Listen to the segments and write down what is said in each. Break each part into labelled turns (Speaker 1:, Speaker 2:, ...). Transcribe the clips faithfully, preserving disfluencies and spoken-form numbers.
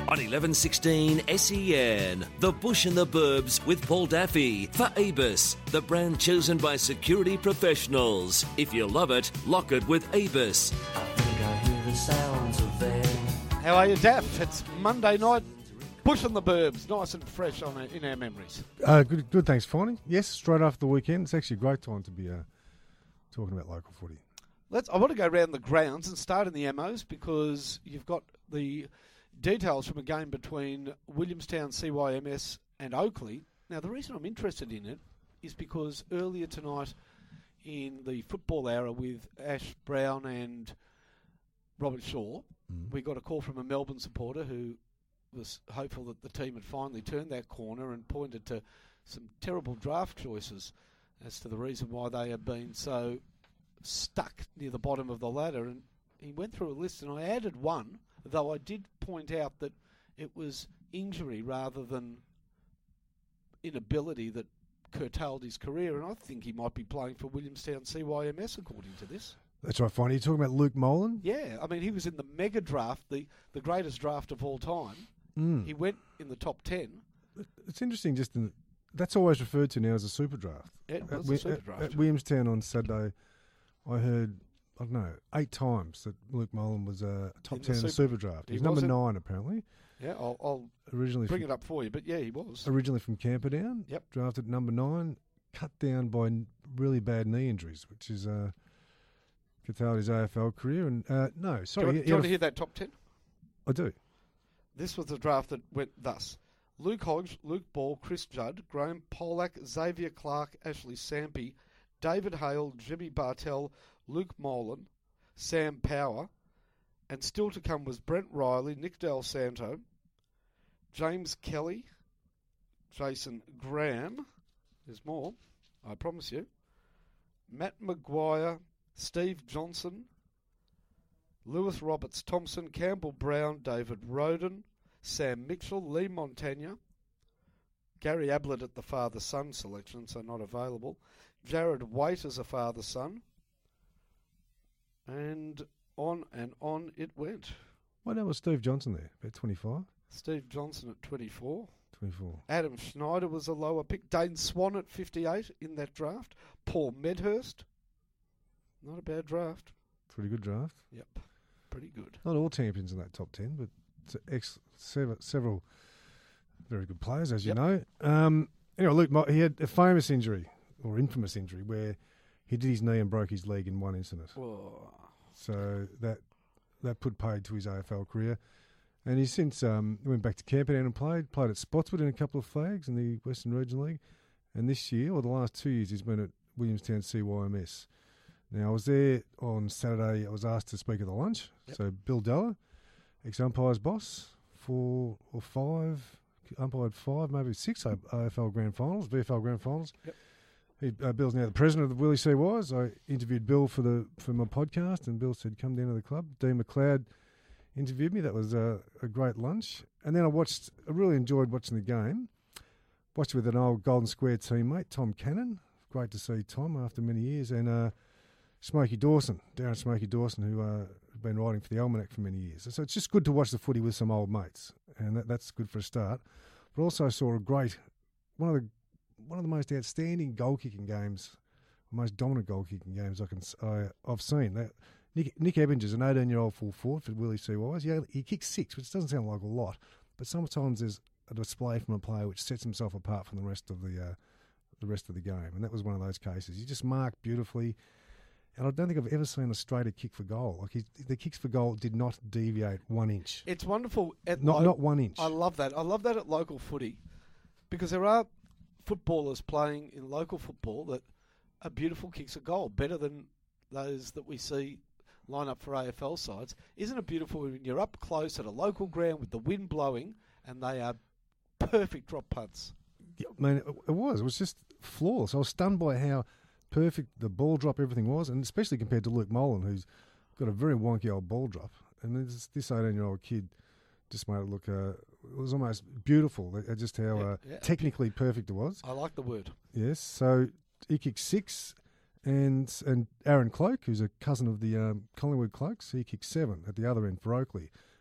Speaker 1: On eleven sixteen S E N, The Bush and the Burbs with Paul Daffy for Abus, the brand chosen by security professionals. If you love it, lock it with Abus.
Speaker 2: I think I hear the sounds of them.
Speaker 3: How are you, Daff? It's Monday night. Bush and the Burbs, nice and fresh on our, in our memories.
Speaker 4: Uh, good, good. Thanks, Finey. Yes, straight after the weekend. It's actually a great time to be uh, talking about local footy.
Speaker 3: Let's. I want to go around the grounds and start in the M Os because you've got the details from a game between Williamstown C Y M S and Oakley. Now, the reason I'm interested in it is because earlier tonight in the football hour with Ash Brown and Robert Shaw, mm. we got a call from a Melbourne supporter who was hopeful that the team had finally turned that corner and pointed to some terrible draft choices as to the reason why they have been so stuck near the bottom of the ladder. And he went through a list, and I added one, though I did point out that it was injury rather than inability that curtailed his career, and I think he might be playing for Williamstown C Y M S according to this.
Speaker 4: That's right, Finey. You're talking about Luke Molan?
Speaker 3: Yeah, I mean, he was in the mega draft, the, the greatest draft of all time.
Speaker 4: Mm.
Speaker 3: He went in the top ten.
Speaker 4: It's interesting, just in, that's always referred to now as a super draft.
Speaker 3: Yeah, it was
Speaker 4: at,
Speaker 3: a super
Speaker 4: at,
Speaker 3: draft.
Speaker 4: At Williamstown on Saturday, I heard, I don't know, eight times that Luke Molan was a top
Speaker 3: in
Speaker 4: ten in the super draft.
Speaker 3: He
Speaker 4: He's number
Speaker 3: in,
Speaker 4: nine, apparently.
Speaker 3: Yeah, I'll, I'll
Speaker 4: originally
Speaker 3: bring
Speaker 4: from,
Speaker 3: it up for you, but yeah, he was.
Speaker 4: Originally from Camperdown.
Speaker 3: Yep.
Speaker 4: Drafted number nine, cut down by really bad knee injuries, which is uh, curtailed his A F L career. And uh, no, sorry.
Speaker 3: Do you, want, do you want to hear that top ten?
Speaker 4: I do.
Speaker 3: This was the draft that went thus. Luke Hodge, Luke Ball, Chris Judd, Graham Polak, Xavier Clark, Ashley Sampi, David Hale, Jimmy Bartell, Luke Molan, Sam Power, and still to come was Brent Riley, Nick Del Santo, James Kelly, Jason Graham, there's more, I promise you, Matt Maguire, Steve Johnson, Lewis Roberts Thompson, Campbell Brown, David Roden, Sam Mitchell, Lee Montagna, Gary Ablett at the father-son selection, so not available, Jared Waite as a father-son, and on and on it went.
Speaker 4: What now was Steve Johnson there? About twenty-five?
Speaker 3: Steve Johnson at twenty-four.
Speaker 4: twenty-four.
Speaker 3: Adam Schneider was a lower pick. Dane Swan at fifty-eight in that draft. Paul Medhurst. Not a bad draft.
Speaker 4: Pretty good draft.
Speaker 3: Yep. Pretty good.
Speaker 4: Not all champions in that top ten, but ex- several, several very good players, as you
Speaker 3: yep.
Speaker 4: know. Um, anyway, Luke, he had a famous injury, or infamous injury, where he did his knee and broke his leg in one incident.
Speaker 3: Whoa.
Speaker 4: So that that put paid to his A F L career. And he's since um, went back to Camperdown and played, played at Spotswood in a couple of flags in the Western Region League. And this year, or the last two years, he's been at Williamstown C Y M S. Now, I was there on Saturday. I was asked to speak at the lunch. Yep. So Bill Della, ex-umpire's boss, four or five, umpired five, maybe six A F L Grand Finals, V F L Grand Finals. Yep. He, uh, Bill's now the president of the Willie C Ys. I interviewed Bill for the for my podcast, and Bill said, come down to the club. Dean McLeod interviewed me. That was a, a great lunch. And then I watched, I really enjoyed watching the game. Watched it with an old Golden Square teammate, Tom Cannon. Great to see Tom after many years. And uh, Smokey Dawson, Darren Smokey Dawson, who uh, has been writing for the Almanac for many years. So it's just good to watch the footy with some old mates, and that, that's good for a start. But also saw a great, one of the one of the most outstanding goal kicking games, most dominant goal kicking games I can I, I've seen. That Nick, Nick Ebbingers, an eighteen-year-old full forward for Willie C Ys. Yeah, he kicks six, which doesn't sound like a lot, but sometimes there's a display from a player which sets himself apart from the rest of the uh, the rest of the game, and that was one of those cases. He just marked beautifully. And I don't think I've ever seen a straighter kick for goal. Like he, the kicks for goal did not deviate one inch.
Speaker 3: It's wonderful. At
Speaker 4: not
Speaker 3: lo-
Speaker 4: not one inch.
Speaker 3: I love that. I love that at local footy, because there are footballers playing in local football that are beautiful kicks at goal, better than those that we see line up for A F L sides. Isn't it beautiful when you're up close at a local ground with the wind blowing and they are perfect drop punts?
Speaker 4: Yeah, I mean, it, it was. It was just flawless. I was stunned by how perfect the ball drop, everything was, and especially compared to Luke Molan, who's got a very wonky old ball drop. And this, this eighteen-year-old kid just made it look, uh, it was almost beautiful, uh, just how
Speaker 3: Yeah,
Speaker 4: uh,
Speaker 3: yeah.
Speaker 4: technically perfect it was.
Speaker 3: I like the word.
Speaker 4: Yes, so he kicked six, and and Aaron Cloak, who's a cousin of the um, Collingwood Cloaks, he kicked seven at the other end for Oakley.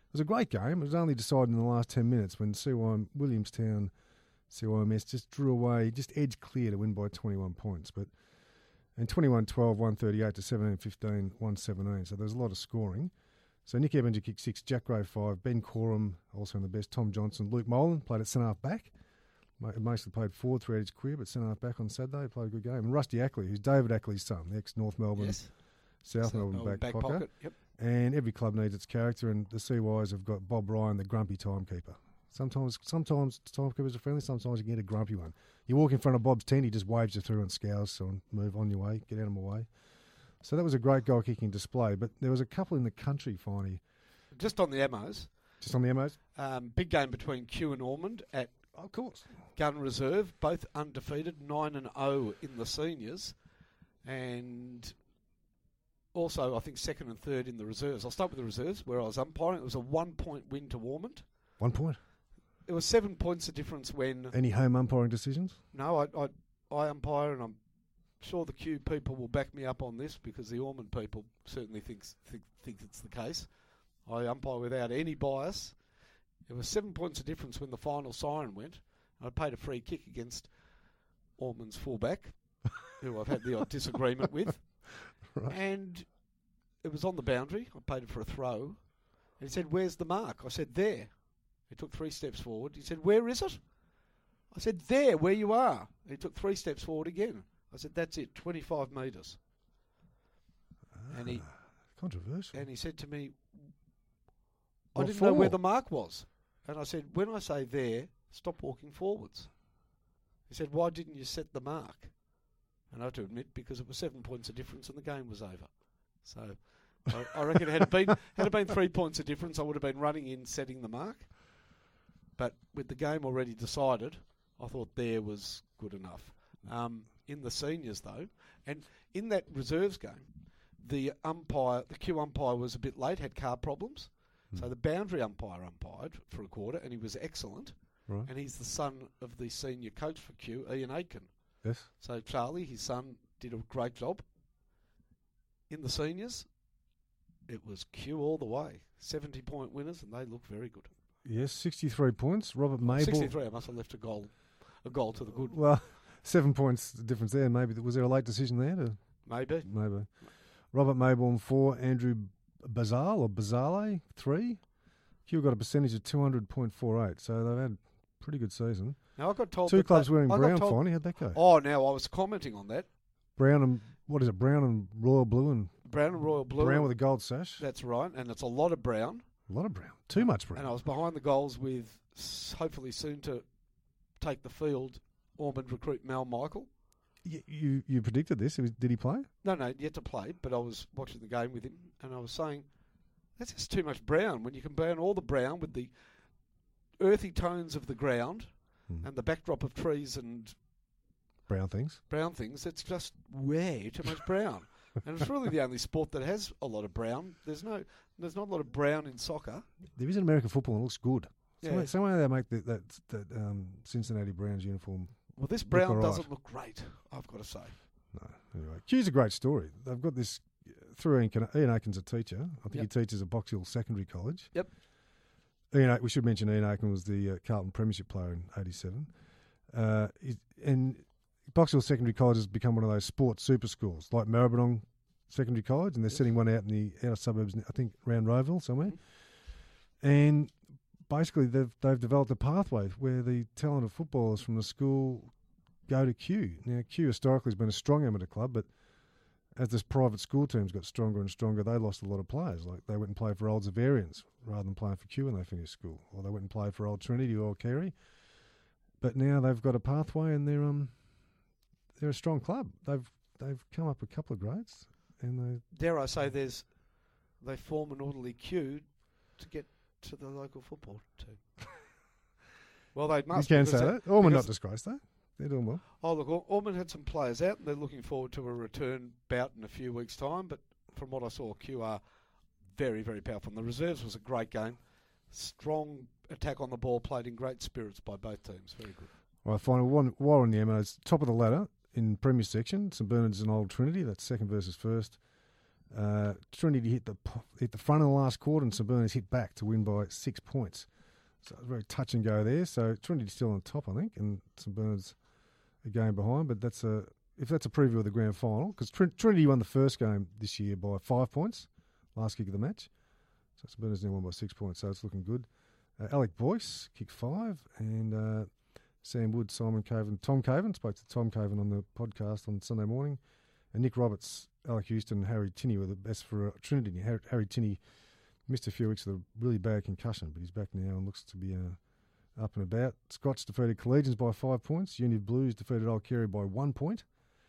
Speaker 4: It was a great game. It was only decided in the last ten minutes when C Y M, Williamstown C Y M S just drew away, just edged clear to win by twenty-one points. But and twenty-one twelve, one thirty-eight to seventeen fifteen, one seventeen. So there was a lot of scoring. So Nick Ebinger kicked six, Jack Gray five, Ben Coram also in the best, Tom Johnson, Luke Molan played at centre half back. Mostly played forward throughout his career, but centre half back on Saturday. He played a good game. And Rusty Ackley, who's David Ackley's son, the ex-North Melbourne,
Speaker 3: Yes.
Speaker 4: South,
Speaker 3: South
Speaker 4: Melbourne,
Speaker 3: Melbourne
Speaker 4: back,
Speaker 3: back
Speaker 4: pocket.
Speaker 3: pocket, yep.
Speaker 4: And every club needs its character, and the C Ys have got Bob Ryan, the grumpy timekeeper. Sometimes sometimes timekeepers are friendly, sometimes you can get a grumpy one. You walk in front of Bob's tent, he just waves you through and scours, so move on your way, get out of my way. So that was a great goal-kicking display, but there was a couple in the country, finally.
Speaker 3: Just on the ammos,
Speaker 4: Just on the M Os?
Speaker 3: um, big game between Kew and Ormond at
Speaker 4: Oh, of course.
Speaker 3: Gun Reserve, both undefeated, nine and oh in the seniors, and also I think second and third in the reserves. I'll start with the reserves, where I was umpiring. It was a one-point win to Ormond.
Speaker 4: One point.
Speaker 3: It was seven points of difference when...
Speaker 4: Any home umpiring decisions?
Speaker 3: No, I, I, I umpire, and I'm sure the Kew people will back me up on this because the Ormond people certainly thinks think, think it's the case. I umpire without any bias. It was seven points of difference when the final siren went. I paid a free kick against Ormond's fullback, who I've had the odd disagreement with.
Speaker 4: Right.
Speaker 3: And it was on the boundary. I paid it for a throw. And he said, "Where's the mark?" I said, "There." He took three steps forward. He said, "Where is it?" I said, "There, where you are." He took three steps forward again. I said, "That's it, twenty-five metres."
Speaker 4: Ah,
Speaker 3: and he
Speaker 4: controversial.
Speaker 3: and he said to me, "I
Speaker 4: What
Speaker 3: didn't know
Speaker 4: for?
Speaker 3: where the mark was." And I said, "When I say there, stop walking forwards." He said, "Why didn't you set the mark?" And I had to admit, because it was seven points of difference and the game was over. So I, I reckon had it been had it been three points of difference, I would have been running in setting the mark. But with the game already decided, I thought there was good enough. Um, in the seniors, though, and in that reserves game, the umpire, the Q umpire was a bit late, had car problems.
Speaker 4: Mm.
Speaker 3: So the boundary umpire umpired for a quarter, and he was excellent.
Speaker 4: Right.
Speaker 3: And he's the son of the senior coach for Q, Ian Aitken.
Speaker 4: Yes.
Speaker 3: So Charlie, his son, did a great job. In the seniors, it was Q all the way. seventy-point winners, and they look very good.
Speaker 4: Yes, sixty-three points. Robert Mabel.
Speaker 3: sixty-three, I must have left a goal a goal to the good.
Speaker 4: Well, seven points difference there. Maybe was there a late decision there? To,
Speaker 3: Maybe.
Speaker 4: maybe. Robert Mabel four. Andrew Bazal or Bazale three. Q got a percentage of two hundred point four eight. So they've had a pretty good season.
Speaker 3: Now I got told
Speaker 4: Two
Speaker 3: that
Speaker 4: clubs
Speaker 3: they,
Speaker 4: wearing
Speaker 3: I got
Speaker 4: brown.
Speaker 3: told-
Speaker 4: Finally, how'd that go?
Speaker 3: Oh, now I was commenting on that.
Speaker 4: Brown and what is it? Brown and royal blue and
Speaker 3: Brown and royal blue.
Speaker 4: brown with a gold sash.
Speaker 3: That's right, and it's a lot of brown.
Speaker 4: A lot of brown. Too much brown.
Speaker 3: And I was behind the goals with, s- hopefully soon to take the field, Ormond recruit Mal Michael.
Speaker 4: Y- you you predicted this? Did he play?
Speaker 3: No, no, yet to play, but I was watching the game with him, and I was saying, that's just too much brown. When you can burn all the brown with the earthy tones of the ground
Speaker 4: Hmm.
Speaker 3: and the backdrop of trees and
Speaker 4: Brown things.
Speaker 3: brown things, it's just way too much brown. And it's really the only sport that has a lot of brown. There's no, there's not a lot of brown in soccer.
Speaker 4: There is an American football and it looks good.
Speaker 3: Yeah.
Speaker 4: Some, way, some way they make the, that that um, Cincinnati Browns uniform.
Speaker 3: Well, this
Speaker 4: Look
Speaker 3: brown
Speaker 4: all right.
Speaker 3: doesn't look great, I've got to say.
Speaker 4: No, anyway. Q's a great story. They've got this through Ian, Can- Ian Aiken's a teacher. I think
Speaker 3: Yep.
Speaker 4: he teaches at Box Hill Secondary College.
Speaker 3: Yep.
Speaker 4: Ian, A- we should mention Ian Aiken was the uh, Carlton Premiership player in eighty-seven. Uh, he, and Box Hill Secondary College has become one of those sports super schools, like Maribyrnong Secondary College, and they're
Speaker 3: Yes.
Speaker 4: setting one out in the outer suburbs, I think around Roeville somewhere.
Speaker 3: Mhm.
Speaker 4: And basically, they've they've developed a pathway where the talented footballers from the school go to Q. Now, Q historically has been a strong amateur club, but as this private school teams got stronger and stronger, they lost a lot of players. Like they went and played for Old Zavarians rather than playing for Q when they finished school, or they went and played for Old Trinity or Carey. But now they've got a pathway, and they're um they're a strong club. They've they've come up a couple of grades, and they
Speaker 3: Dare I say, there's they form an orderly queue to get to the local football team. Well, they
Speaker 4: you
Speaker 3: must.
Speaker 4: can
Speaker 3: because
Speaker 4: say
Speaker 3: they-
Speaker 4: that. Ormond not
Speaker 3: because-
Speaker 4: disgraced though. They're doing well.
Speaker 3: Oh, look, Or- Ormond had some players out, and they're looking forward to a return bout in a few weeks' time. But from what I saw, Q are very, very powerful. And the reserves was a great game. Strong attack on the ball, played in great spirits by both teams. Very good.
Speaker 4: Well, I find one while on the M Os, top of the ladder in Premier section, St Bernard's and Old Trinity. That's second versus first. Uh, Trinity hit the hit the front of the last quarter, and St Bernard's hit back to win by six points. So it was very touch and go there. So Trinity's still on top, I think, and St Bernard's a game behind. But that's a if that's a preview of the grand final, because Tr- Trinity won the first game this year by five points, last kick of the match. So St Bernard's now won by six points, so it's looking good. Uh, Alec Boyce kicked five, and uh, Sam Wood, Simon Caven, Tom Caven, spoke to Tom Caven on the podcast on Sunday morning, and Nick Roberts, Alec Houston, and Harry Tinney were the best for uh, Trinity. Harry, Harry Tinney missed a few weeks with a really bad concussion, but he's back now and looks to be uh, up and about. Scots defeated Collegians by five points. Union Blues defeated Old Kerry by one point.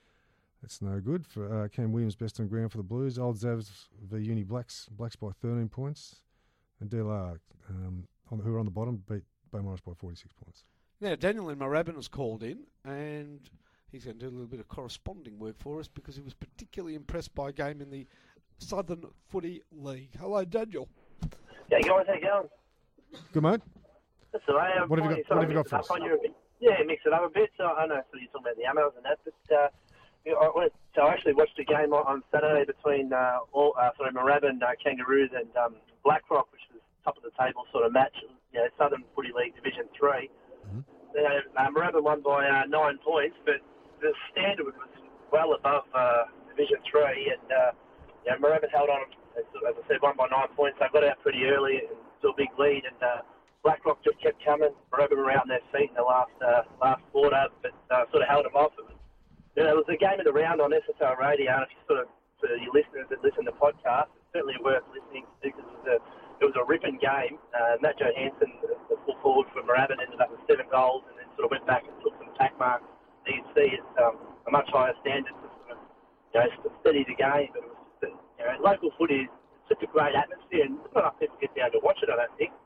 Speaker 4: That's no good for uh, Cam Williams, best on ground for the Blues. Old Zavs v Uni Blacks, Blacks by thirteen points, and D L R, um, on, who are on the bottom, beat Beaumaris by forty-six points.
Speaker 3: Now, Daniel in Moorabbin was called in, and he's going to do a little bit of corresponding work for us because he was particularly impressed by a game in the Southern Footy League. Hello, Daniel.
Speaker 5: Yeah, guys, how you going?
Speaker 4: Good, mate.
Speaker 5: That's all right.
Speaker 4: What have you got, what have you got for us?
Speaker 5: Yeah, mix it up a bit. So I know so you're talking about the Ammos and that, but uh, you know, I went, so I actually watched a game on, on Saturday between uh, all, uh, sorry, Moorabbin uh, Kangaroos and um, Blackrock, which was top of the table sort of match. You know, Southern Footy League Division Three. Mm-hmm. Uh, Moorabbin won by uh, nine points, but the standard was well above uh, Division Three, and uh, you know, Moorabbin held on. As I said, won by nine points. They got out pretty early and to a big lead, and uh, Blackrock just kept coming. Moorabbin were out on their feet in the last uh, last quarter, but uh, sort of held them off. It was, you know, it was a game of the round on S S R Radio, and if you sort of for your listeners that listen to podcasts, it's certainly worth listening to because it was a it was a ripping game. Uh, Matt Johansson, the, the full forward for Moorabbin, ended up with seven goals, and then sort of went back and took some tack marks. So you can see it's um, a much higher standard to sort of, you know, to steady the game. But it was just, you know, local footy is such a great atmosphere, and not enough people get down to watch it, I don't think.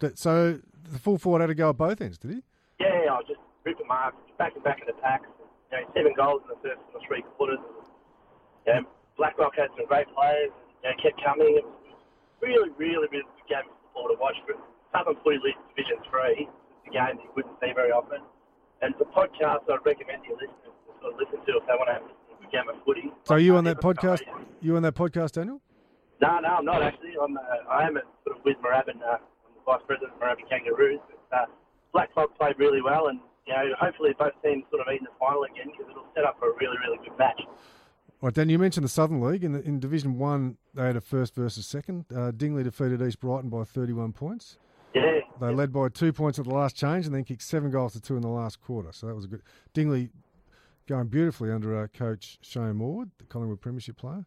Speaker 4: So the full forward had to go at both ends, did he?
Speaker 5: Yeah, I was just ripping marks, back and back in the packs. You know, seven goals in the first three quarters. You know, Blackrock had some great players. You know, kept coming. It was really, really, really good game of football to watch. But Southern Footy League Division Three is a game that you wouldn't see very often. And for podcasts, I'd recommend your listeners to sort of listen to if they want to have a listen to a game of footy.
Speaker 4: So are you on that podcast? You on that podcast, Daniel?
Speaker 5: No, no, I'm not actually. I'm, uh, I am at, sort of with Moorabbin. Uh, I'm the vice president of Moorabbin Kangaroos. But uh, Blackrock played really well, and you know, hopefully both teams sort of meet in the final again because it'll set up for a really, really good match.
Speaker 4: Right, Dan, you mentioned the Southern League. In, the, in Division one, they had a first versus second. Uh, Dingley defeated East Brighton by thirty-one points.
Speaker 5: Yeah.
Speaker 4: They led by two points at the last change and then kicked seven goals to two in the last quarter. So that was a good... Dingley going beautifully under uh, coach Shane Morwood, the Collingwood Premiership player.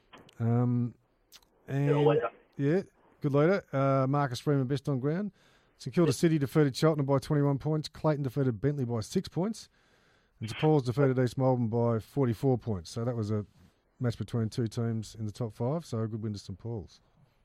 Speaker 4: Um, and yeah, good leader. Uh, Marcus Freeman, best on ground. St Kilda City defeated Cheltenham by twenty-one points. Clayton defeated Bentley by six points. And St Paul's defeated East Melbourne by forty-four points. So that was a match between two teams in the top five. So a good win to St Paul's.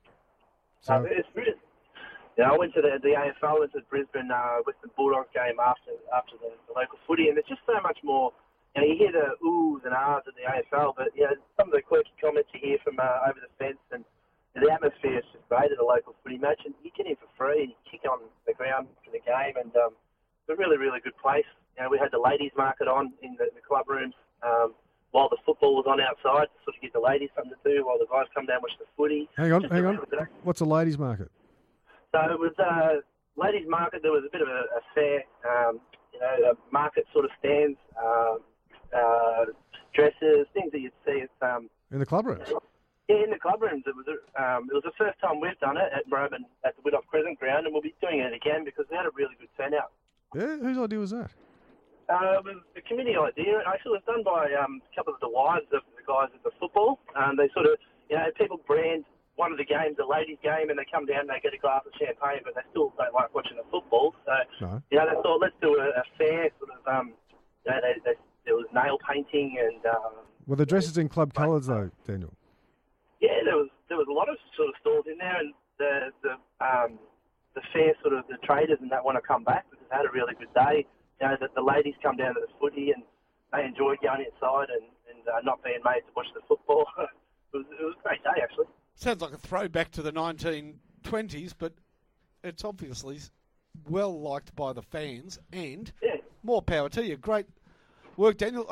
Speaker 4: So,
Speaker 5: uh, it's really, you know, I went to the, the A F L, went to the Brisbane uh, Western Bulldogs game after after the, the local footy, and there's just so much more. You know, you hear the oohs and ahs at the A F L, but you know, some of the quirky comments you hear from uh, over the fence, and the atmosphere is just great at a local footy match, and you get in for free, you kick on the ground for the game, and um, it's a really, really good place. You know, we had the ladies' market on in the, the club rooms um, while the football was on outside to sort of give the ladies something to do while the guys come down and watch the footy.
Speaker 4: Hang on,
Speaker 5: just
Speaker 4: hang on. What's a ladies' market?
Speaker 5: So it was a ladies' market. There was a bit of a, a fair, um, you know, a market sort of stands, uh, uh, dresses, things that you'd see at um,
Speaker 4: in the club rooms.
Speaker 5: Yeah, in the club rooms. It was a, um, it was the first time we've done it at Moorabbin at the Whittock Crescent Ground, and we'll be doing it again because we had a really good turnout.
Speaker 4: Yeah, whose idea was that?
Speaker 5: Uh, it was a committee idea. Actually, it was done by um, a couple of the wives of the guys at the football. Um, they sort of, you know, people brand one of the games a ladies' game, and they come down and they get a glass of champagne, but they still don't like watching the football. So,
Speaker 4: no.
Speaker 5: you know, they thought, let's do a, a fair sort of, um, you know, they, they, there was nail painting and... Um,
Speaker 4: Were the dresses in club colours, though, Daniel?
Speaker 5: Yeah, there was there was a lot of sort of stalls in there, and the the um, the fair sort of the traders and that want to come back because they had a really good day. You know, that the ladies come down to the footy and they enjoyed going inside and, and uh, not being made to watch the football. it, was, it was a great day, actually.
Speaker 3: Sounds like a throwback to the nineteen twenties, but it's obviously well liked by the fans, and
Speaker 5: yeah.
Speaker 3: more power to you. Great work, Daniel. I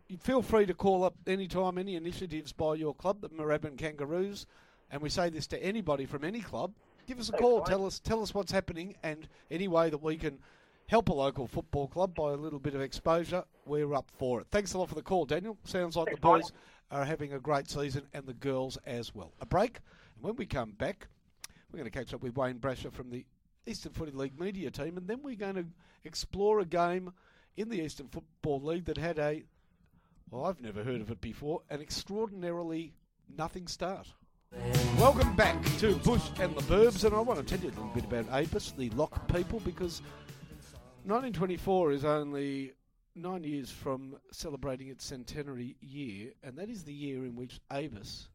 Speaker 3: feel free to call up anytime, any initiatives by your club, the Moorabbin Kangaroos, and we say this to anybody from any club. Give us a
Speaker 5: Thanks,
Speaker 3: call,
Speaker 5: mate.
Speaker 3: tell us tell us what's happening, and any way that we can help a local football club by a little bit of exposure, we're up for it. Thanks a lot for the call, Daniel. Sounds like
Speaker 5: Thanks,
Speaker 3: the boys
Speaker 5: mate.
Speaker 3: are having a great season, and the girls as well. A break, and when we come back, we're going to catch up with Wayne Brasher from the Eastern Footy League media team, and then we're going to explore a game in the Eastern Football League that had a, well, I've never heard of it before, an extraordinarily nothing start. Welcome back to Bush and the Burbs, and I want to tell you a little bit about Abus, the Lock people, because nineteen twenty-four is only nine years from celebrating its centenary year, and that is the year in which Abus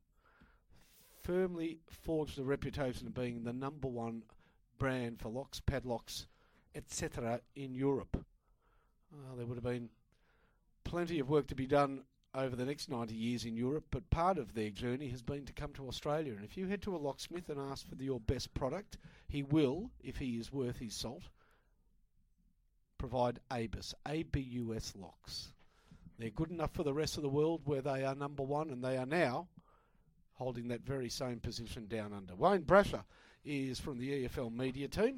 Speaker 3: firmly forged a reputation of being the number one brand for locks, padlocks, et cetera in Europe. Uh, there would have been plenty of work to be done over the next ninety years in Europe, but part of their journey has been to come to Australia. And if you head to a locksmith and ask for the, your best product, he will, if he is worth his salt, provide Abus, A B U S locks. They're good enough for the rest of the world where they are number one, and they are now holding that very same position down under. Wayne Brasher is from the E F L media team,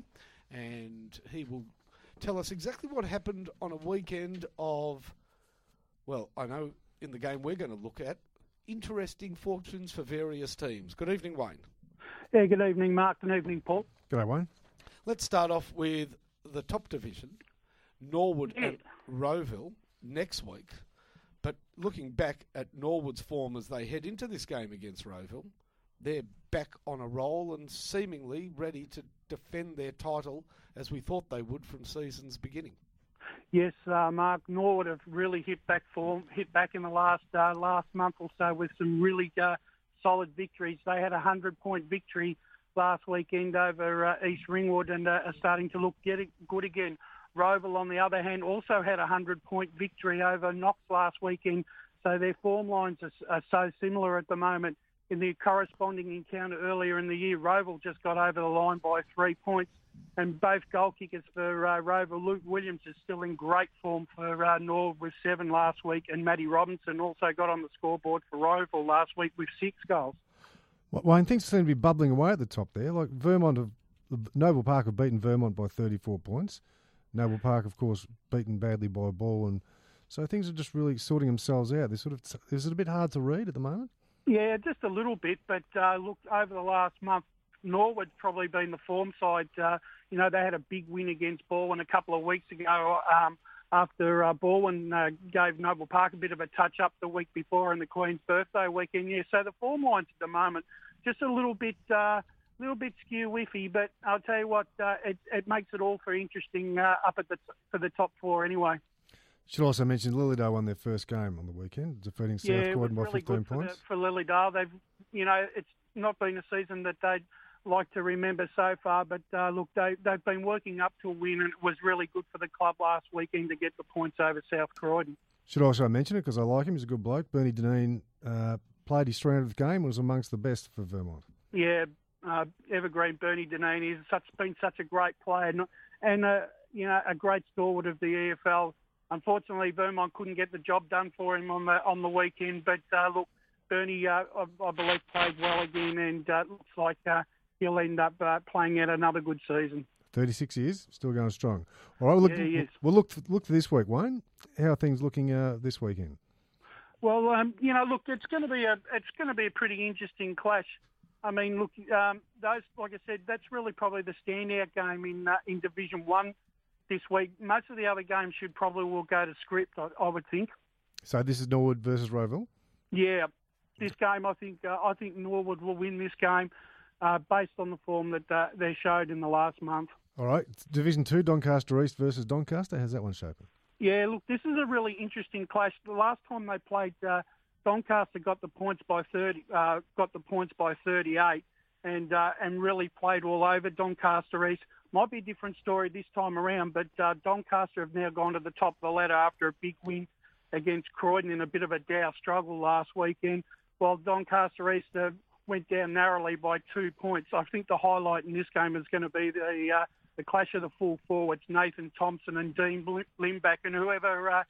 Speaker 3: and he will tell us exactly what happened on a weekend of, well, I know in the game we're going to look at, interesting fortunes for various teams. Good evening, Wayne.
Speaker 6: Yeah, good evening, Mark. Good evening, Paul.
Speaker 4: G'day, Wayne.
Speaker 3: Let's start off with the top division, Norwood
Speaker 6: Yeah.
Speaker 3: and Rowville next week. But looking back at Norwood's form as they head into this game against Rowville, they're back on a roll and seemingly ready to defend their title as we thought they would from season's beginning.
Speaker 6: Yes, uh, Mark, Norwood have really hit back form, hit back in the last uh, last month or so with some really uh, solid victories. They had a hundred-point victory last weekend over uh, East Ringwood and uh, are starting to look get good again. Rowville, on the other hand, also had a hundred-point victory over Knox last weekend, so their form lines are, are so similar at the moment. In the corresponding encounter earlier in the year, Rowville just got over the line by three points, and both goal kickers for uh, Rowville, Luke Williams is still in great form for uh, Norwood with seven last week, and Matty Robinson also got on the scoreboard for Rowville last week with six goals.
Speaker 4: Wayne, things seem to be bubbling away at the top there. Like Vermont, have, Noble Park have beaten Vermont by thirty-four points. Noble Park, of course, beaten badly by a ball, and so things are just really sorting themselves out. They're sort of, is it a bit hard to read at the moment?
Speaker 6: Yeah, just a little bit, but uh, look, over the last month, Norwood's probably been the form side. Uh, you know, they had a big win against Balwyn a couple of weeks ago um, after uh, Balwyn uh, gave Noble Park a bit of a touch-up the week before in the Queen's birthday weekend. Yeah, so the form lines at the moment, just a little bit uh, little bit skew-whiffy, but I'll tell you what, uh, it, it makes it all for interesting uh, up at the for the top four anyway.
Speaker 4: Should also mention Lilydale won their first game on the weekend, defeating South
Speaker 6: Yeah, it was
Speaker 4: Croydon by
Speaker 6: really
Speaker 4: fifteen
Speaker 6: good for,
Speaker 4: points.
Speaker 6: the, for Lilydale. They've, you know, it's not been a season that they'd like to remember so far, but uh, look, they, they've been working up to a win, and it was really good for the club last weekend to get the points over South Croydon.
Speaker 4: Should also mention it because I like him. He's a good bloke. Bernie Deneen uh, played his three hundredth game and was amongst the best for Vermont.
Speaker 6: Yeah, uh, evergreen Bernie Deneen is such been such a great player, and, and uh, you know, a great stalwart of the E F L. Unfortunately, Vermont couldn't get the job done for him on the on the weekend. But uh, look, Bernie, uh, I, I believe, played well again, and uh, looks like uh, he'll end up uh, playing out another good season.
Speaker 4: thirty-six years, still going strong. All right, we'll look,
Speaker 6: Yeah, he is.
Speaker 4: we'll look for, look for this week, Wayne. How are things looking uh, this weekend?
Speaker 6: Well, um, you know, look, it's going to be a it's going to be a pretty interesting clash. I mean, look, um, those like I said, that's really probably the standout game in uh, in Division One this week. Most of the other games should probably will go to script, I, I would think.
Speaker 4: So this is Norwood versus Rowville?
Speaker 6: Yeah, this game, I think uh, I think Norwood will win this game uh, based on the form that uh, they showed in the last month.
Speaker 4: All right, Division Two, Doncaster East versus Doncaster. How's that one shaping?
Speaker 6: Yeah, look, this is a really interesting clash. The last time they played, uh, Doncaster got the points by thirty, uh, got the points by thirty-eight, and uh, and really played all over Doncaster East. Might be a different story this time around, but uh, Doncaster have now gone to the top of the ladder after a big win against Croydon in a bit of a dour struggle last weekend, while Doncaster East uh, went down narrowly by two points. I think the highlight in this game is going to be the uh, the clash of the full forwards, Nathan Thompson and Dean Limback, and whoever uh,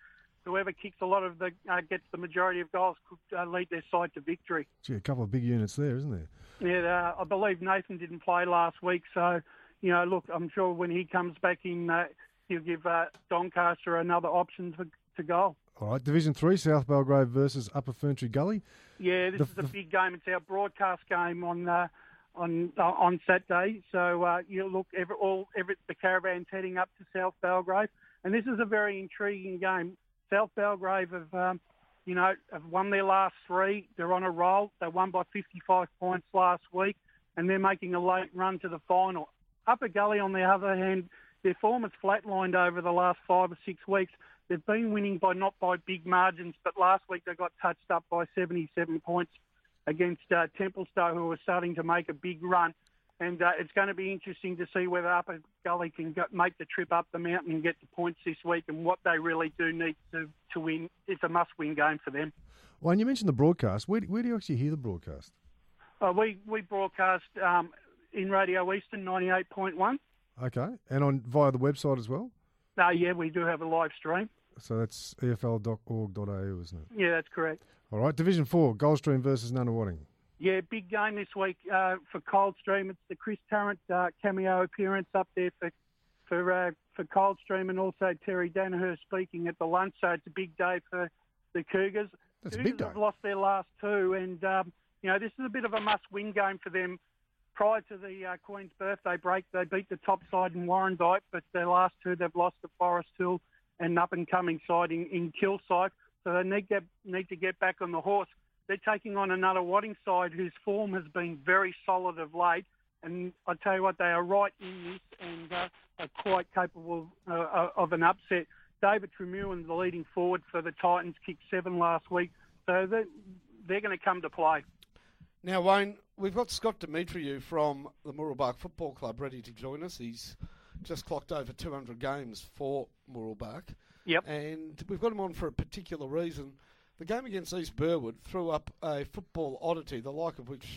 Speaker 6: whoever kicks a lot of the uh, gets the majority of goals could uh, lead their side to victory.
Speaker 4: Gee, a couple of big units there, isn't there?
Speaker 6: Yeah, uh, I believe Nathan didn't play last week, so you know, look, I'm sure when he comes back in, uh, he'll give uh, Doncaster another option for, to goal.
Speaker 4: All right, Division Three, South Belgrave versus Upper Ferntree Gully.
Speaker 6: Yeah, this
Speaker 4: The-
Speaker 6: is a
Speaker 4: the-
Speaker 6: big game. It's our broadcast game on uh, on uh, on Saturday. So uh, you look, every, all every, the caravan's heading up to South Belgrave, and this is a very intriguing game. South Belgrave have, um, you know, have won their last three. They're on a roll. They won by fifty-five points last week, and they're making a late run to the final. Upper Gully, on the other hand, their form has flatlined over the last five or six weeks. They've been winning by not by big margins, but last week they got touched up by seventy-seven points against uh, Templestowe, who are starting to make a big run. And uh, it's going to be interesting to see whether Upper Gully can go, make the trip up the mountain and get the points this week, and what they really do need to, to win. It's a must-win game for them.
Speaker 4: Well, and you mentioned the broadcast. Where, where do you actually hear the broadcast?
Speaker 6: Uh, we, we broadcast um, in Radio Eastern ninety-eight point one.
Speaker 4: Okay, and on via the website as well?
Speaker 6: Uh, yeah, we do have a live stream.
Speaker 4: So that's e f l dot org dot a u, isn't it?
Speaker 6: Yeah, that's correct.
Speaker 4: All right, Division Four, Goldstream versus Nunawading.
Speaker 6: Yeah, big game this week uh, for Coldstream. It's the Chris Tarrant uh, cameo appearance up there for for uh, for Coldstream, and also Terry Danaher speaking at the lunch. So it's a big day for the Cougars.
Speaker 4: That's a
Speaker 6: Cougars
Speaker 4: big day.
Speaker 6: have lost their last two, and um, you know, this is a bit of a must-win game for them. Prior to the uh, Queen's birthday break, they beat the top side in Warrandyte, but their last two they've lost to Forest Hill and up-and-coming side in, in Kilsyth. So they need, get, need to get back on the horse. They're taking on another Wadding side whose form has been very solid of late. And I tell you what, they are right in this and uh, are quite capable uh, of an upset. David Tremewan, the leading forward for the Titans, kicked seven last week. So they're, they're going to come to play.
Speaker 3: Now, Wayne, we've got Scott Demetriou from the Mooroolbark Football Club ready to join us. He's just clocked over two hundred games for Mooroolbark.
Speaker 6: Yep.
Speaker 3: And we've got him on for a particular reason. The game against East Burwood threw up a football oddity, the like of which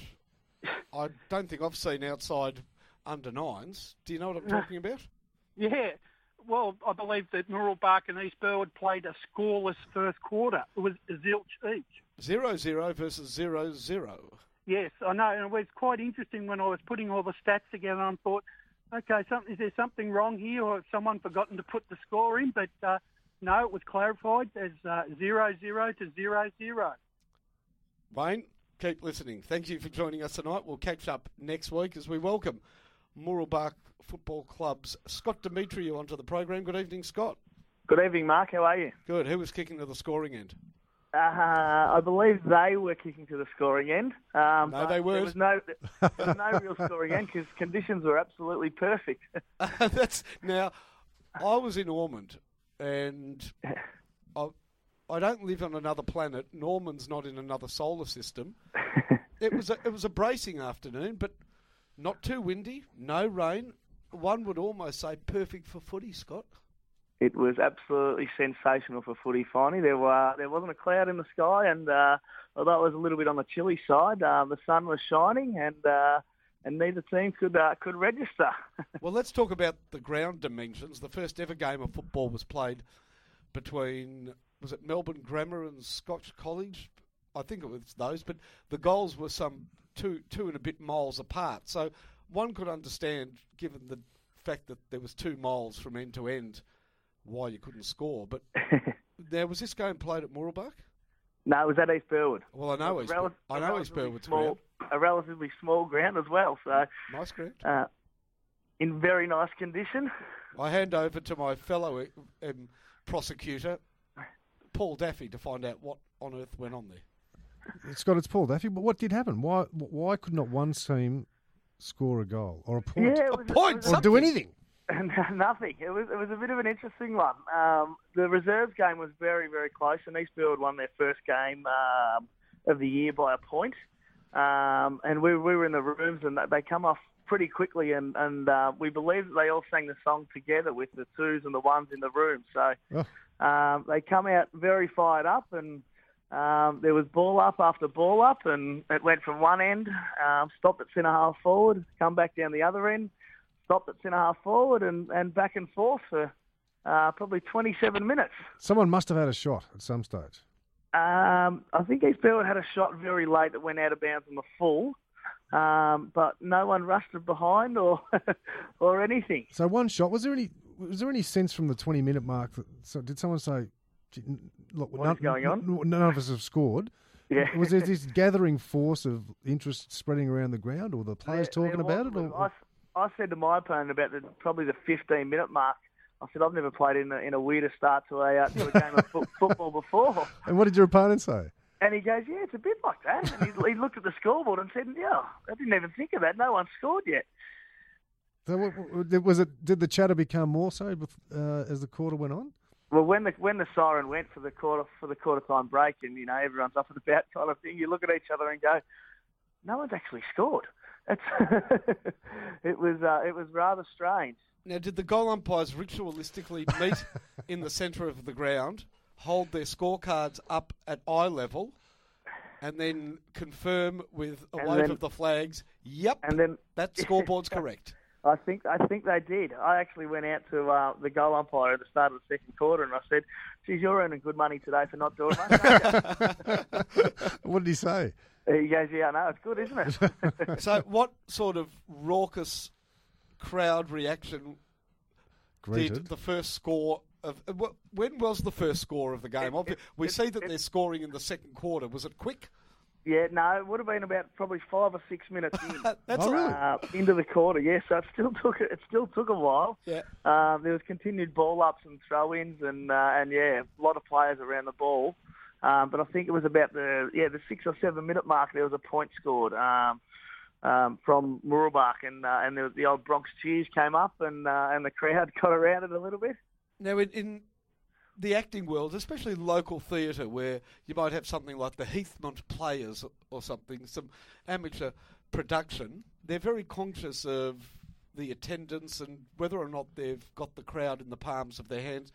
Speaker 3: I don't think I've seen outside under nines. Do you know what I'm talking about?
Speaker 6: Yeah. Well, I believe that Mooroolbark and East Burwood played a scoreless first quarter. It was zilch each.
Speaker 3: Zero zero versus zero zero.
Speaker 6: Yes, I know, and it was quite interesting when I was putting all the stats together. I thought, okay, some, is there something wrong here, or has someone forgotten to put the score in? But uh, no, it was clarified as uh, zero zero to zero zero.
Speaker 3: Wayne, keep listening. Thank you for joining us tonight. We'll catch up next week as we welcome Mooroolbark Football Club's Scott Demetriou onto the program. Good evening, Scott.
Speaker 7: Good evening, Mark. How are you?
Speaker 3: Good. Who was kicking to the scoring end?
Speaker 7: Uh, I believe they were kicking to the scoring end. Um,
Speaker 3: No,
Speaker 7: but
Speaker 3: they weren't.
Speaker 7: There was no, there was no real scoring end because conditions were absolutely perfect.
Speaker 3: That's now. I was in Ormond, and I, I don't live on another planet. Norman's not in another solar system. It was a, it was a bracing afternoon, but not too windy, no rain. One would almost say perfect for footy, Scott.
Speaker 7: It was absolutely sensational for footy finally. There were there wasn't a cloud in the sky, and uh, although it was a little bit on the chilly side, uh, the sun was shining, and uh, and neither team could uh, could register.
Speaker 3: Well, let's talk about the ground dimensions. The first ever game of football was played between, was it Melbourne Grammar and Scotch College? I think it was those, but the goals were some two two and a bit miles apart. So one could understand, given the fact that there was two miles from end to end, why you couldn't score. But now, was this game played at Mooroolbark?
Speaker 7: No, it was at East Burwood.
Speaker 3: Well, I know
Speaker 7: It was
Speaker 3: East,
Speaker 7: rel-
Speaker 3: I
Speaker 7: a
Speaker 3: know East
Speaker 7: relatively
Speaker 3: Burwood's
Speaker 7: small,
Speaker 3: ground.
Speaker 7: a relatively small ground as well. So
Speaker 3: Nice ground.
Speaker 7: uh, in very nice condition.
Speaker 3: I hand over to my fellow um, prosecutor, Paul Daffy, to find out what on earth went on there.
Speaker 4: Scott, it's Paul Daffy, but what did happen? Why why could not one team score a goal or a point?
Speaker 7: Yeah, it
Speaker 3: A
Speaker 7: was,
Speaker 3: point,
Speaker 7: it was-
Speaker 4: Or do
Speaker 3: something.
Speaker 4: anything?
Speaker 7: Nothing. It was it was a bit of an interesting one. Um, the reserves game was very, very close, and East Burwood won their first game um, of the year by a point. Um, and we, we were in the rooms, and they come off pretty quickly, and, and uh, we believe that they all sang the song together with the twos and the ones in the room. So
Speaker 4: Oh.
Speaker 7: um, they come out very fired up, and um, there was ball up after ball up, and it went from one end, um, stopped at centre half forward, come back down the other end, stopped at centre half forward, and, and back and forth for uh, probably twenty-seven minutes.
Speaker 4: Someone must have had a shot at some stage.
Speaker 7: Um, I think East Belwood had a shot very late that went out of bounds on the full, um, but no one rushed it behind or or anything.
Speaker 4: So one shot. Was there any? Was there any sense from the twenty minute mark? That, so did someone say, "Look,
Speaker 7: What
Speaker 4: none,
Speaker 7: is going on?"
Speaker 4: n- none of us have scored."
Speaker 7: Yeah.
Speaker 4: Was there this gathering force of interest spreading around the ground, or the players
Speaker 7: There-
Speaker 4: talking
Speaker 7: there
Speaker 4: about it?
Speaker 7: was-
Speaker 4: Or,
Speaker 7: I, I said to my opponent about the, probably the fifteen minute mark. I said I've never played in a, in a weirder start to a uh, to a game of fo- football before.
Speaker 4: and what did your opponent say?
Speaker 7: And he goes, yeah, it's a bit like that. And he, he looked at the scoreboard and said, yeah, I didn't even think of that. No one scored yet.
Speaker 4: So what, what- was it? Did the chatter become more so uh, as the quarter went on?
Speaker 7: Well, when the when the siren went for the quarter for the quarter time break, and you know everyone's up and about kind of thing, you look at each other and go, no one's actually scored. It's it was uh, it was rather strange.
Speaker 3: Now, did the goal umpires ritualistically meet in the centre of the ground, hold their scorecards up at eye level, and then confirm with a
Speaker 7: And
Speaker 3: wave
Speaker 7: then-
Speaker 3: of the flags, yep,
Speaker 7: And then
Speaker 3: that scoreboard's correct?
Speaker 7: I think I think they did. I actually went out to uh, the goal umpire at the start of the second quarter, and I said, "Geez, you're earning good money today for not doing that."
Speaker 4: What did he say?
Speaker 7: He goes, "Yeah, I know, it's good, isn't it?"
Speaker 3: So what sort of raucous crowd reaction
Speaker 4: Greeted.
Speaker 3: did the first score of... uh, wh- When was the first score of the game?
Speaker 7: It- it-
Speaker 3: we
Speaker 7: it-
Speaker 3: see that
Speaker 7: it-
Speaker 3: they're scoring in the second quarter. Was it quick?
Speaker 7: Yeah, no, it would have been about probably five or six minutes in.
Speaker 3: That's
Speaker 4: Oh,
Speaker 3: a-
Speaker 4: really?
Speaker 7: Uh, into the quarter, yes. So it still took it still took a while.
Speaker 3: Yeah.
Speaker 7: Um, there was continued ball ups and throw ins, and uh, and yeah, a lot of players around the ball. Um, but I think it was about the yeah the six or seven minute mark. There was a point scored um, um, from Murrabach, and uh, and the, the old Bronx cheers came up, and uh, and the crowd got around it a little bit.
Speaker 3: Now, in, in the acting world, especially local theatre, where you might have something like the Heathmont Players or something, some amateur production, they're very conscious of the attendance and whether or not they've got the crowd in the palms of their hands.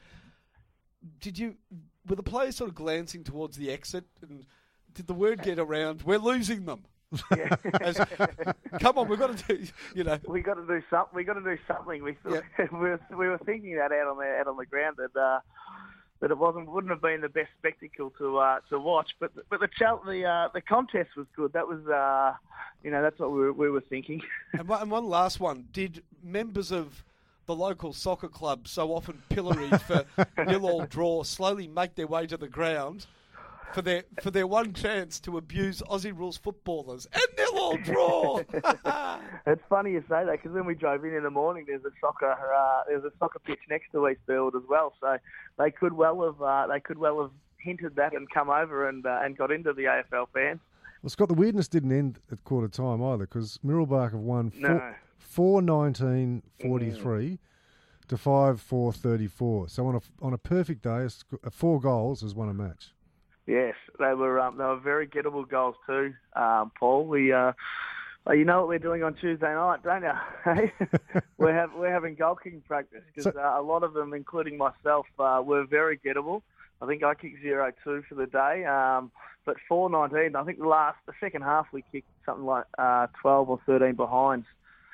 Speaker 3: Did you, were the players sort of glancing towards the exit, and did the word get around, we're losing them?
Speaker 7: Yeah.
Speaker 3: As, come on, we've got to do, you know.
Speaker 7: We got to do something. We got to do something. We thought,
Speaker 3: Yeah.
Speaker 7: we, were, we were thinking that out on the out on the ground that uh, that it wasn't wouldn't have been the best spectacle to uh, to watch. But but the chal- the uh, the contest was good. That was uh, you know that's what we were, we were thinking.
Speaker 3: And one, and one last one. Did members of the local soccer club, so often pilloried for nil-all draw, slowly make their way to the ground for their for their one chance to abuse Aussie rules footballers? And nil-all draw!
Speaker 7: It's funny you say that because when we drove in in the morning, there's a soccer uh, there's a soccer pitch next to East Belwood as well. So they could well have uh, they could well have hinted that and come over and uh, and got into the A F L fans.
Speaker 4: Well, Scott, the weirdness didn't end at quarter time either, because Mirrabach have won
Speaker 7: No.
Speaker 4: four nineteen forty-three to five four thirty-four. So on a on a perfect day, a sc- uh, four goals has won a match.
Speaker 7: Yes, they were um, they were very gettable goals too, um, Paul. We uh, well, you know what we're doing on Tuesday night, don't you? Hey? we're have, we're having goal kicking practice because
Speaker 4: So-
Speaker 7: uh, a lot of them, including myself, uh, were very gettable. I think I kicked zero two for the day, um, but four nineteen. I think the last the second half we kicked something like uh, twelve or thirteen behinds.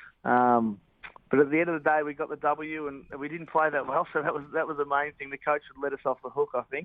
Speaker 7: Um, but at the end of the day, we got the W, and we didn't play that well, so that was that was the main thing. The coach had let us off the hook, I think.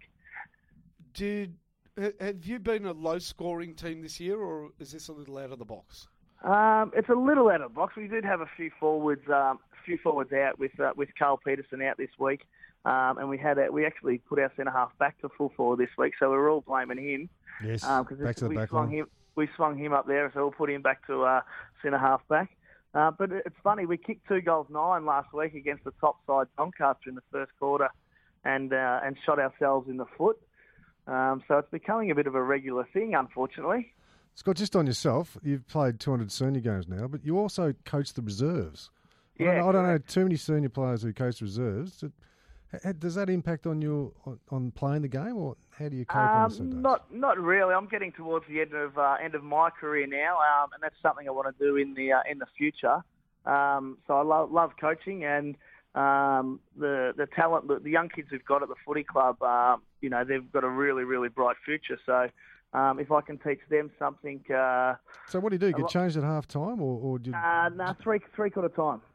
Speaker 3: Did ha- have you been a low-scoring team this year, or is this a little out of the box?
Speaker 7: Um, it's a little out of the box. We did have a few forwards, um, a few forwards out with uh, with Carl Peterson out this week, um, and we had a, we actually put our centre half back to full forward this week, so we we're all blaming him.
Speaker 4: Yes,
Speaker 7: because
Speaker 4: back to the
Speaker 7: we
Speaker 4: back
Speaker 7: swung
Speaker 4: line.
Speaker 7: him we swung him up there, so we'll put him back to uh, centre half back. Uh, but it's funny, we kicked two goals nine last week against the top side Doncaster in the first quarter, and uh, and shot ourselves in the foot. Um, so it's becoming a bit of a regular thing, unfortunately.
Speaker 4: Scott, just on yourself, you've played two hundred senior games now, but you also coach the reserves. I don't,
Speaker 7: Yeah,
Speaker 4: know, I don't know
Speaker 7: correct.
Speaker 4: too many senior players who coach reserves. Does- ha- Does that impact on your on, on playing the game, or how do you cope on some days?
Speaker 7: Um, not not really. I'm getting towards the end of uh, end of my career now, um, and that's something I want to do in the uh, in the future. Um, so I love love coaching, and um, the the talent, the, the young kids we've got at the footy club, um, you know, they've got a really really bright future. So um, if I can teach them something, uh,
Speaker 4: So what do you do? You
Speaker 7: a
Speaker 4: get
Speaker 7: lot-
Speaker 4: changed at half time, or, or do you,
Speaker 7: uh, no, three three quarter time,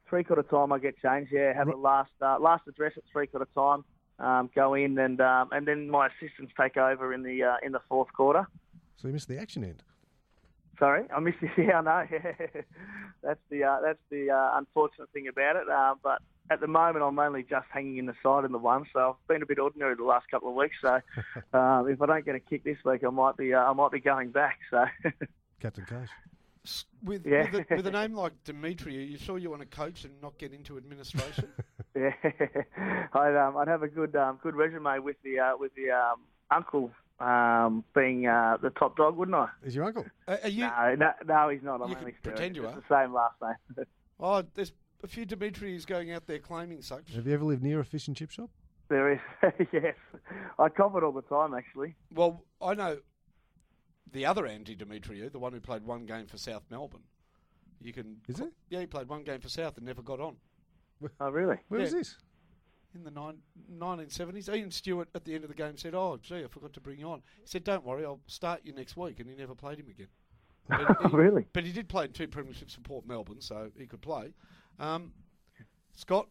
Speaker 7: three quarter time I get changed. Yeah, have the last uh, last address at three quarter time. Um, go in and um, and then my assistants take over in the uh, in the fourth quarter.
Speaker 4: So you missed the action end.
Speaker 7: Sorry, I missed it. Yeah, I know. that's the uh, that's the uh, unfortunate thing about it. Uh, but at the moment, I'm only just hanging in the side in the one, so I've been a bit ordinary the last couple of weeks. So um, if I don't get a kick this week, I might be uh, I might be going back. So
Speaker 4: Captain Coach.
Speaker 3: With,
Speaker 7: Yeah.
Speaker 3: with, a, with a name like Dimitri, are you sure you want to coach and not get into administration?
Speaker 7: yeah, I'd um, I'd have a good um, good resume with the uh, with the um, uncle um, being uh, the top dog, wouldn't I?
Speaker 4: Is your uncle?
Speaker 3: Uh, are you?
Speaker 7: No, no, no, he's not. I'm
Speaker 3: You
Speaker 7: only
Speaker 3: can pretend you
Speaker 7: it's
Speaker 3: are.
Speaker 7: the same last name.
Speaker 3: Oh, there's a few Dimitris going out there claiming such.
Speaker 4: Have you ever lived near a fish and chip shop?
Speaker 7: There is, yes. I cop it all the time, actually.
Speaker 3: Well, I know the other Andy Dimitriou, the one who played one game for South Melbourne. You can.
Speaker 4: Is it?
Speaker 3: Yeah, he played one game for South and never got on.
Speaker 7: Oh, really?
Speaker 4: Where was
Speaker 3: Yeah.
Speaker 4: this?
Speaker 3: In the nine, nineteen seventies, Ian Stewart at the end of the game said, "Oh, gee, I forgot to bring you on." He said, "Don't worry, I'll start you next week," and he never played him again. But he,
Speaker 7: Really?
Speaker 3: But he did play in two premierships for Port Melbourne, so he could play. Um, Scott,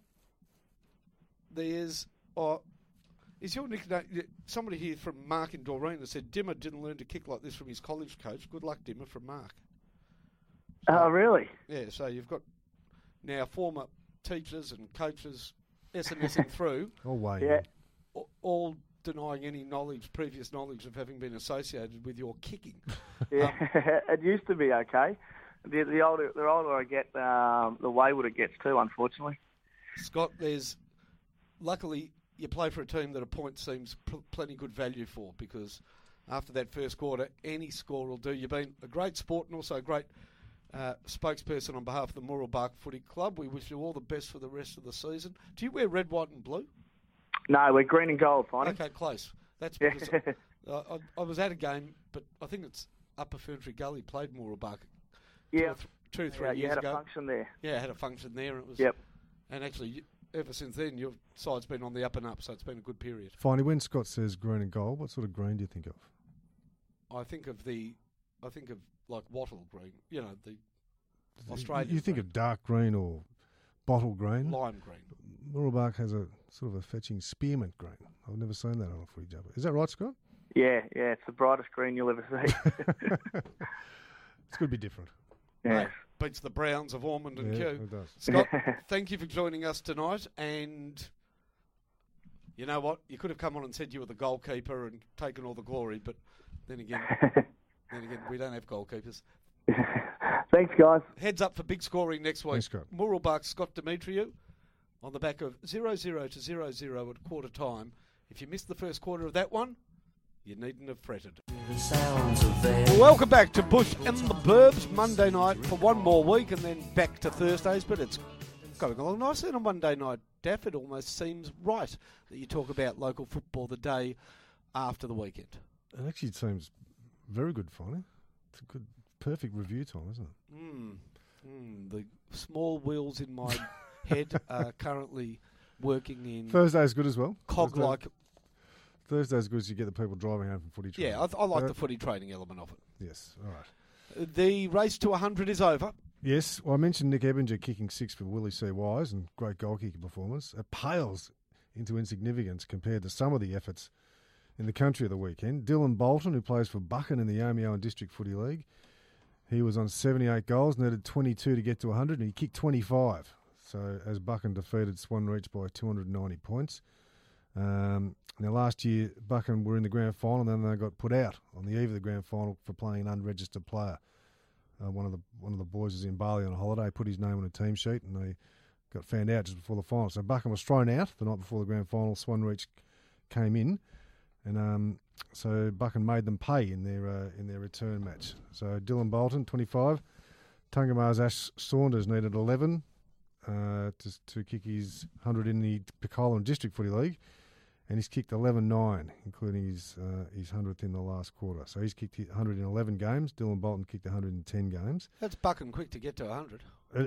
Speaker 3: there's oh, is your nickname? Somebody here from Mark in Doreen that said Dimmer didn't learn to kick like this from his college coach. Good luck, Dimmer, from Mark. So,
Speaker 7: Oh, really?
Speaker 3: yeah, so you've got now former teachers and coaches SMSing through,
Speaker 4: Oh, way.
Speaker 7: Yeah.
Speaker 3: a- all denying any knowledge, previous knowledge of having been associated with your kicking.
Speaker 7: Yeah, it used to be okay. The, the older the older I get, um, the wayward it gets too, unfortunately.
Speaker 3: Scott, there's luckily you play for a team that a point seems pl- plenty good value for, because after that first quarter, any score will do. You've been a great sport and also a great uh, spokesperson on behalf of the Moral Bark Footy Club. We wish you all the best for the rest of the season. Do you wear red, white and blue?
Speaker 7: No, we're green and gold, Finey.
Speaker 3: Okay, close. That's
Speaker 7: Yeah.
Speaker 3: because uh, I, I was at a game, but I think it's Upper Ferntree Gully played Moral Bark two,
Speaker 7: Yeah.
Speaker 3: or th- two three
Speaker 7: Yeah,
Speaker 3: years
Speaker 7: you had
Speaker 3: ago.
Speaker 7: a function there.
Speaker 3: Yeah, I had a function there. And it was,
Speaker 7: Yep.
Speaker 3: And actually, you, ever since then, your side's been on the up and up, so it's been a good period.
Speaker 4: Finally, when Scott says green and gold, what sort of green do you think of?
Speaker 3: I think of the, I think of like wattle green. You know, the Australian.
Speaker 4: You think
Speaker 3: green.
Speaker 4: of dark green or bottle green?
Speaker 3: Lime green.
Speaker 4: Muralbark has a sort of a fetching spearmint green. I've never seen that on a footy jumper. Is that right, Scott?
Speaker 7: Yeah, yeah, it's the brightest green you'll ever see.
Speaker 4: It's going to be different.
Speaker 7: yeah.
Speaker 3: Hey, beats the Browns of Ormond and
Speaker 4: Yeah,
Speaker 3: Kew.
Speaker 4: it does.
Speaker 3: Scott, thank you for joining us tonight. And you know what? You could have come on and said you were the goalkeeper and taken all the glory, but then again, then again, we don't have goalkeepers.
Speaker 7: Thanks, guys.
Speaker 3: Heads up for big scoring next week.
Speaker 4: Thanks, Scott.
Speaker 3: Muralbark Scott Dimitriou on the back of zero zero to zero zero at quarter time. If you missed the first quarter of that one, you needn't have fretted.
Speaker 2: The sounds of their
Speaker 3: Welcome back to Bush and the Burbs, Monday night for one more week and then back to Thursdays, but it's going along nicely on Monday night, Daff. It almost seems right that you talk about local football the day after the weekend.
Speaker 4: It actually seems very good, Finally. It's a good, perfect review time, isn't it?
Speaker 3: Mm, mm, the small wheels in my head are currently working in
Speaker 4: Thursday's good as well.
Speaker 3: cog-like.
Speaker 4: Thursday's good as you get the people driving home from footy training.
Speaker 3: Yeah, I, I like
Speaker 4: Uh,
Speaker 3: the footy training element of it.
Speaker 4: Yes, all right.
Speaker 3: The race to one hundred is over.
Speaker 4: Yes, well, I mentioned Nick Ebinger kicking six for Willie C. Wise and great goal kicking performance. It pales into insignificance compared to some of the efforts in the country of the weekend. Dylan Bolton, who plays for Buchan in the Omeo and District Footy League, he was on seventy-eight goals, needed twenty-two to get to one hundred, and he kicked twenty-five. So as Buchan defeated Swan Reach by two hundred ninety points. Um, now, last year, Buchan were in the grand final, and then they got put out on the eve of the grand final for playing an unregistered player. Uh, one of the one of the boys was in Bali on a holiday, put his name on a team sheet, and they got found out just before the final. So Buchan was thrown out the night before the grand final. Swan Reach came in, and um, so Buchan made them pay in their uh, in their return match. So Dylan Bolton, twenty-five, Tungamar's Ash Saunders needed eleven uh, to to kick his one hundred in the Pecolan District Footy League. And he's kicked eleven nine, including his uh, his hundredth in the last quarter. So he's kicked one hundred eleven games. Dylan Bolton kicked one hundred ten games.
Speaker 3: That's bucking quick to get to one hundred.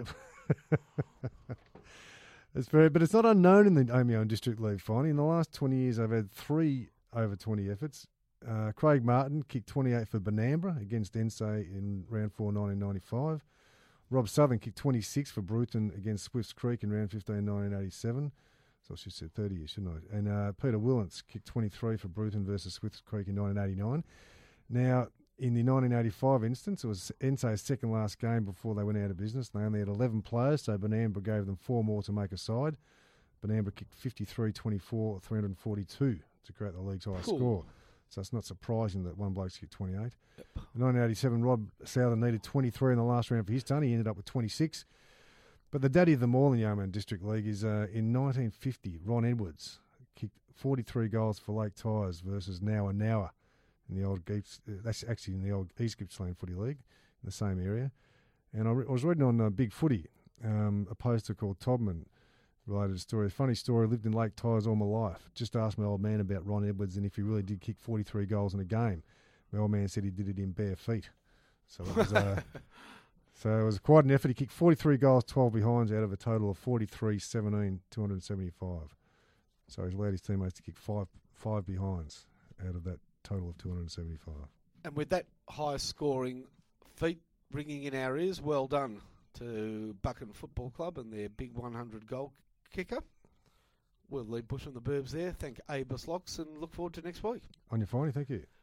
Speaker 4: It's very, but it's not unknown in the Omeo and District League. Finally, in the last twenty years, I've had three over twenty efforts. Uh, Craig Martin kicked twenty-eight for Benambra against Ensay in round four, nineteen ninety-five. Rob Southern kicked twenty-six for Bruton against Swifts Creek in round fifteen, nineteen eighty-seven. So I should have said thirty years, shouldn't I? And uh, Peter Willants kicked twenty-three for Bruton versus Swifts Creek in nineteen eighty-nine. Now, in the nineteen eighty-five instance, it was N S A's second last game before they went out of business. They only had eleven players, so Benambra gave them four more to make a side. Benambra kicked fifty-three twenty-four, three hundred forty-two to create the league's highest
Speaker 3: Cool.
Speaker 4: score. So it's not surprising that one bloke's kicked twenty-eight. Yep. In nineteen eighty-seven, Rob Souther needed twenty-three in the last round for his ton. He ended up with twenty-six. But the daddy of them all in the Yeoman District League is uh, in nineteen fifty, Ron Edwards kicked forty-three goals for Lake Tyres versus Nowa Nowa in the old Gipps, uh, that's actually in the old East Gippsland Footy League in the same area. And I, re- I was reading on uh, Big Footy, um, a poster called Todman related story. Funny story, lived in Lake Tyres all my life. Just asked my old man about Ron Edwards and if he really did kick forty-three goals in a game. My old man said he did it in bare feet. So it was, uh, so it was quite an effort. He kicked forty-three goals, twelve behinds out of a total of forty-three, seventeen, two hundred seventy-five. So he's allowed his teammates to kick five five behinds out of that total of two hundred seventy-five.
Speaker 3: And with that high scoring feat ringing in our ears, well done to Buchan Football Club and their big one hundred goal kicker. We'll leave Bush and the Burbs there. Thank Abus Locks and look forward to next week.
Speaker 4: On your phone, thank you.